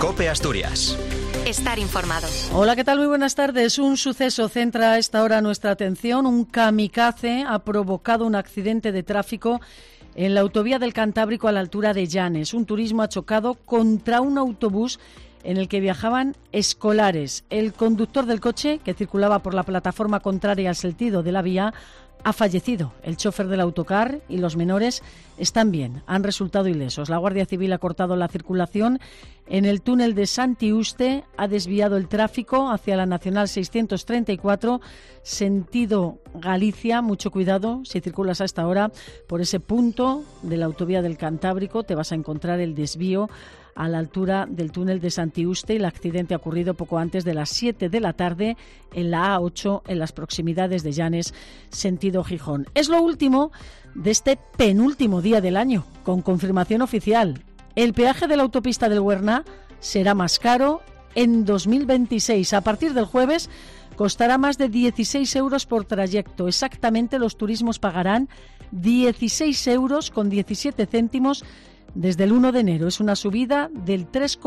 COPE Asturias. Estar informado. Hola, ¿qué tal? Muy buenas tardes. Un suceso centra a esta hora nuestra atención. Un kamikaze ha provocado un accidente de tráfico en la autovía del Cantábrico a la altura de Llanes. Un turismo ha chocado contra un autobús en el que viajaban escolares. El conductor del coche, que circulaba por la plataforma contraria al sentido de la vía, ha fallecido. El chofer del autocar y los menores están bien, han resultado ilesos. La Guardia Civil ha cortado la circulación en el túnel de Santiuste, ha desviado el tráfico hacia la Nacional 634, sentido Galicia. Mucho cuidado si circulas a esta hora por ese punto de la autovía del Cantábrico, te vas a encontrar el desvío a la altura del túnel de Santiuste. El accidente ha ocurrido poco antes de las 7 de la tarde en la A8, en las proximidades de Llanes, sentido Gijón. Es lo último de este penúltimo día del año, con confirmación oficial. El peaje de la autopista del Huerna será más caro en 2026. A partir del jueves costará más de 16 euros por trayecto. Exactamente, los turismos pagarán 16 euros con 17 céntimos desde el 1 de enero. Es una subida del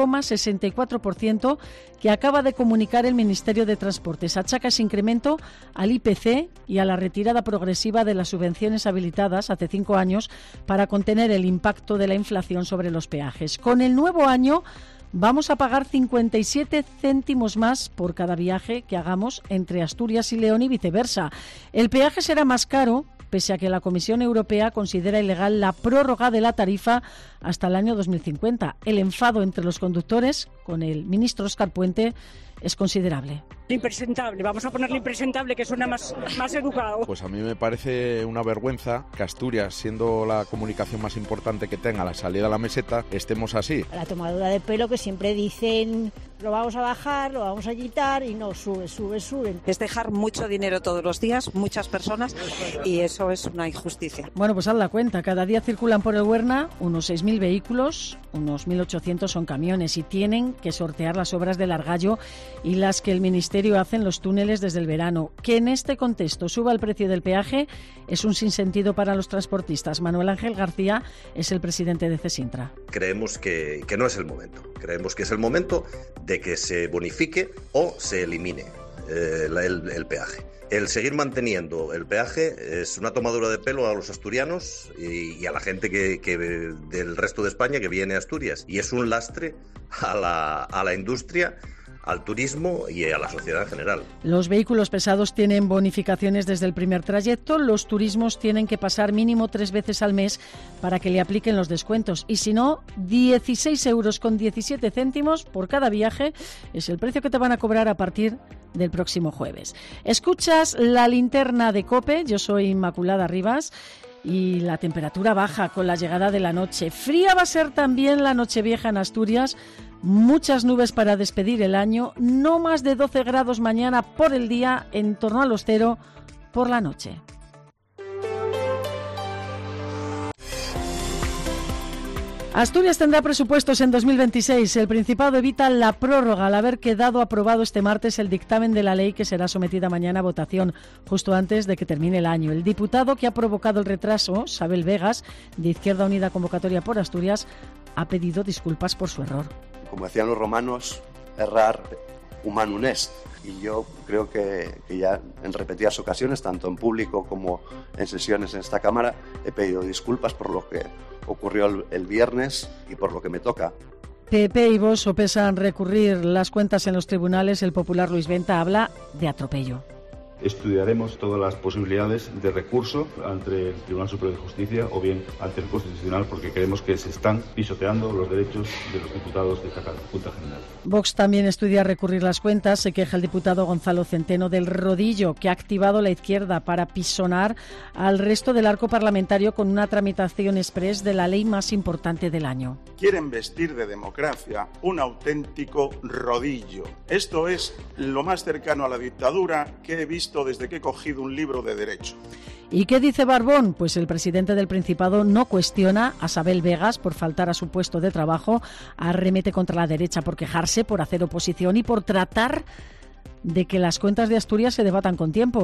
3,64% que acaba de comunicar el Ministerio de Transportes. Achaca ese incremento al IPC y a la retirada progresiva de las subvenciones habilitadas hace 5 años para contener el impacto de la inflación sobre los peajes. Con el nuevo año vamos a pagar 57 céntimos más por cada viaje que hagamos entre Asturias y León y viceversa. El peaje será más caro pese a que la Comisión Europea considera ilegal la prórroga de la tarifa hasta el año 2050. El enfado entre los conductores con el ministro Óscar Puente es considerable. Impresentable, vamos a ponerle impresentable, que suena más educado. Pues a mí me parece una vergüenza que Asturias, siendo la comunicación más importante que tenga la salida a la meseta, estemos así. La tomadura de pelo, que siempre dicen lo vamos a bajar, lo vamos a quitar, y no, sube. Es dejar mucho dinero todos los días, muchas personas, y eso es una injusticia. Bueno, pues haz la cuenta, cada día circulan por el Huerna unos 6.000 vehículos, unos 1.800 son camiones, y tienen que sortear las obras del Argallo y las que el Ministerio hace en los túneles desde el verano. Que en este contexto suba el precio del peaje es un sinsentido para los transportistas. Manuel Ángel García es el presidente de CESINTRA. Creemos que no es el momento. Creemos que es el momento de que se bonifique o se elimine el peaje. El seguir manteniendo el peaje es una tomadura de pelo a los asturianos y a la gente que del resto de España que viene a Asturias. Y es un lastre a la industria, al turismo y a la sociedad en general. Los vehículos pesados tienen bonificaciones desde el primer trayecto. Los turismos tienen que pasar mínimo 3 veces al mes para que le apliquen los descuentos. Y si no, 16 euros con 17 céntimos por cada viaje es el precio que te van a cobrar a partir del próximo jueves. Escuchas la linterna de COPE. Yo soy Inmaculada Rivas. Y la temperatura baja con la llegada de la noche. Fría va a ser también la Nochevieja en Asturias. Muchas nubes para despedir el año. No más de 12 grados mañana por el día, en torno a los 0 por la noche. Asturias tendrá presupuestos en 2026. El Principado evita la prórroga al haber quedado aprobado este martes el dictamen de la ley que será sometida mañana a votación, justo antes de que termine el año. El diputado que ha provocado el retraso, Sabel Vegas, de Izquierda Unida Convocatoria por Asturias, ha pedido disculpas por su error. Como decían los romanos, errar humanum est. Y yo creo que ya en repetidas ocasiones, tanto en público como en sesiones en esta Cámara, he pedido disculpas por lo que ocurrió el viernes y por lo que me toca. PP y Vox sopesan recurrir las cuentas en los tribunales. El popular Luis Venta habla de atropello. Estudiaremos todas las posibilidades de recurso ante el Tribunal Superior de Justicia o bien ante el Constitucional, porque creemos que se están pisoteando los derechos de los diputados de esta Junta General. Vox también estudia recurrir las cuentas. Se queja el diputado Gonzalo Centeno del rodillo que ha activado la izquierda para pisonar al resto del arco parlamentario con una tramitación exprés de la ley más importante del año. Quieren vestir de democracia un auténtico rodillo. Esto es lo más cercano a la dictadura que he visto desde que he cogido un libro de derecho. ¿Y qué dice Barbón? Pues el presidente del Principado no cuestiona a Sabel Vegas por faltar a su puesto de trabajo, arremete contra la derecha por quejarse, por hacer oposición y por tratar de que las cuentas de Asturias se debatan con tiempo.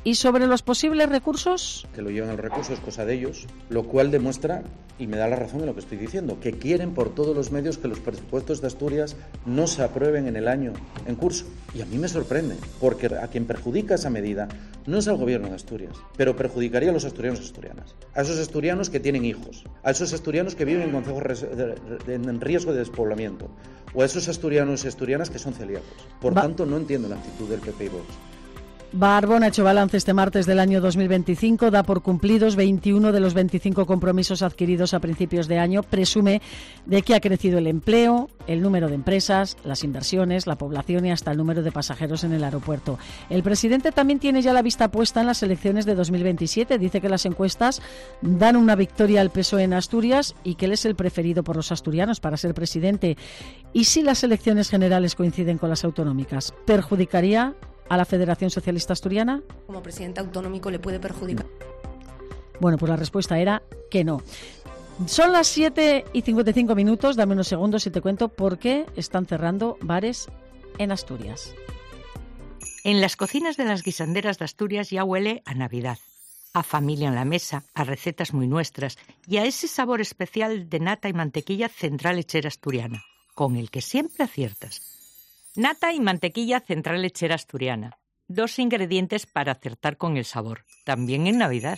¿Y sobre los posibles recursos? Que lo llevan al recurso es cosa de ellos, lo cual demuestra, y me da la razón en lo que estoy diciendo, que quieren por todos los medios que los presupuestos de Asturias no se aprueben en el año en curso. Y a mí me sorprende, porque a quien perjudica esa medida no es al gobierno de Asturias, pero perjudicaría a los asturianos y asturianas. A esos asturianos que tienen hijos, a esos asturianos que viven en concejos en riesgo de despoblamiento, o a esos asturianos y asturianas que son celíacos. Por tanto, no entiendo la actitud del PP y Vox. Barbón ha hecho balance este martes del año 2025, da por cumplidos 21 de los 25 compromisos adquiridos a principios de año, presume de que ha crecido el empleo, el número de empresas, las inversiones, la población y hasta el número de pasajeros en el aeropuerto. El presidente también tiene ya la vista puesta en las elecciones de 2027, dice que las encuestas dan una victoria al PSOE en Asturias y que él es el preferido por los asturianos para ser presidente. Y si las elecciones generales coinciden con las autonómicas, ¿perjudicaría a la Federación Socialista Asturiana? Como presidente autonómico le puede perjudicar. Bueno, pues la respuesta era que no. Son las 7:55, dame unos segundos y te cuento por qué están cerrando bares en Asturias. En las cocinas de las guisanderas de Asturias ya huele a Navidad, a familia en la mesa, a recetas muy nuestras y a ese sabor especial de nata y mantequilla Central Lechera Asturiana, con el que siempre aciertas. Nata y mantequilla Central Lechera Asturiana. 2 ingredientes para acertar con el sabor. También en Navidad.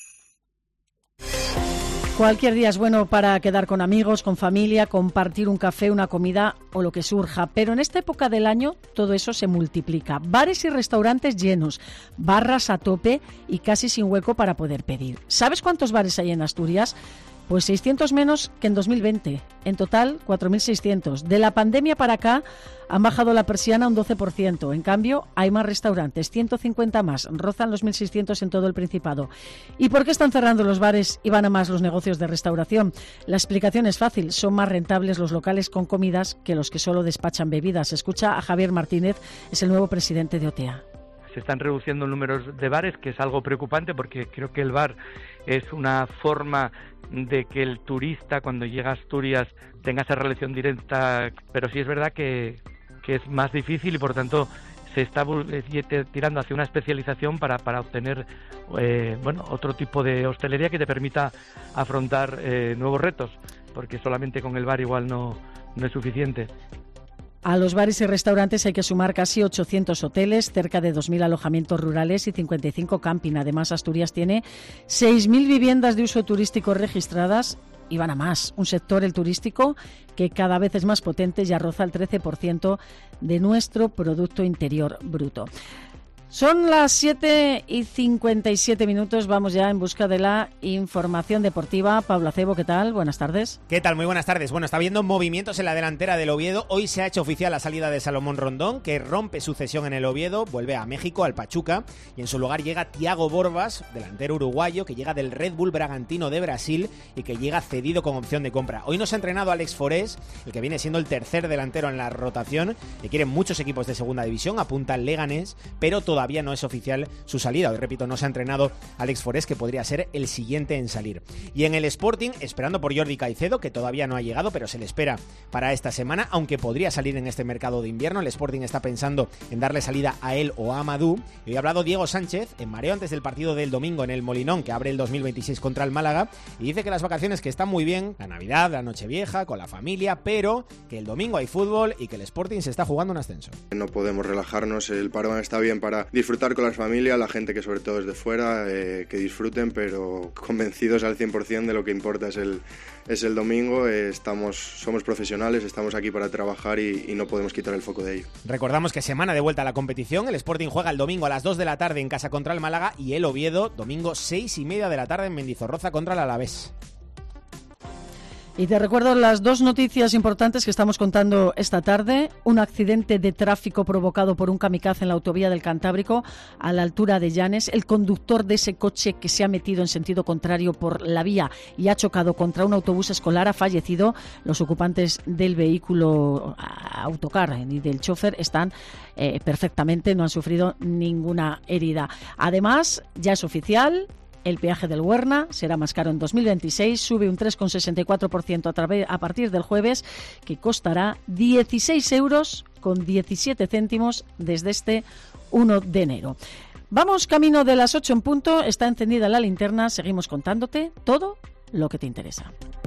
Cualquier día es bueno para quedar con amigos, con familia, compartir un café, una comida o lo que surja. Pero en esta época del año todo eso se multiplica. Bares y restaurantes llenos, barras a tope y casi sin hueco para poder pedir. ¿Sabes cuántos bares hay en Asturias? Pues 600 menos que en 2020. En total, 4.600. De la pandemia para acá han bajado la persiana un 12%. En cambio, hay más restaurantes, 150 más. Rozan los 1.600 en todo el Principado. ¿Y por qué están cerrando los bares y van a más los negocios de restauración? La explicación es fácil. Son más rentables los locales con comidas que los que solo despachan bebidas. Escucha a Javier Martínez, es el nuevo presidente de OTEA. Se están reduciendo el número de bares, que es algo preocupante porque creo que el bar es una forma de que el turista cuando llega a Asturias tenga esa relación directa, pero sí es verdad que es más difícil y por tanto se está tirando hacia una especialización para obtener otro tipo de hostelería que te permita afrontar nuevos retos, porque solamente con el bar igual no es suficiente. A los bares y restaurantes hay que sumar casi 800 hoteles, cerca de 2.000 alojamientos rurales y 55 camping. Además, Asturias tiene 6.000 viviendas de uso turístico registradas y van a más. Un sector, el turístico, que cada vez es más potente, ya roza el 13% de nuestro Producto Interior Bruto. Son las 7:57, vamos ya en busca de la información deportiva. Pablo Acebo, ¿qué tal? Buenas tardes. ¿Qué tal? Muy buenas tardes. Bueno, está habiendo movimientos en la delantera del Oviedo. Hoy se ha hecho oficial la salida de Salomón Rondón, que rompe su cesión en el Oviedo, vuelve a México, al Pachuca, y en su lugar llega Thiago Borbas, delantero uruguayo, que llega del Red Bull Bragantino de Brasil y que llega cedido con opción de compra. Hoy nos ha entrenado Alex Forés, el que viene siendo el tercer delantero en la rotación, que quieren muchos equipos de segunda división, apunta al Leganés, pero todavía no es oficial su salida. Hoy, repito, no se ha entrenado Alex Forés, que podría ser el siguiente en salir. Y en el Sporting, esperando por Jordi Caicedo, que todavía no ha llegado, pero se le espera para esta semana, aunque podría salir en este mercado de invierno. El Sporting está pensando en darle salida a él o a Amadou. Y hoy ha hablado Diego Sánchez en mareo antes del partido del domingo en el Molinón, que abre el 2026 contra el Málaga, y dice que las vacaciones que están muy bien, la Navidad, la Nochevieja, con la familia, pero que el domingo hay fútbol y que el Sporting se está jugando un ascenso. No podemos relajarnos, el parón está bien para disfrutar con las familias, la gente que sobre todo es de fuera, que disfruten, pero convencidos al 100% de lo que importa es el domingo. Somos profesionales, estamos aquí para trabajar y no podemos quitar el foco de ello. Recordamos que semana de vuelta a la competición, el Sporting juega el domingo a las 2 de la tarde en casa contra el Málaga y el Oviedo domingo 6:30 de la tarde en Mendizorroza contra el Alavés. Y te recuerdo las 2 noticias importantes que estamos contando esta tarde. Un accidente de tráfico provocado por un kamikaze en la autovía del Cantábrico a la altura de Llanes. El conductor de ese coche que se ha metido en sentido contrario por la vía y ha chocado contra un autobús escolar ha fallecido. Los ocupantes del vehículo autocar y del chofer están perfectamente, no han sufrido ninguna herida. Además, ya es oficial, el peaje del Huerna será más caro en 2026, sube un 3,64% a partir del jueves, que costará 16,17 € desde este 1 de enero. Vamos camino de las 8 en punto, está encendida la linterna, seguimos contándote todo lo que te interesa.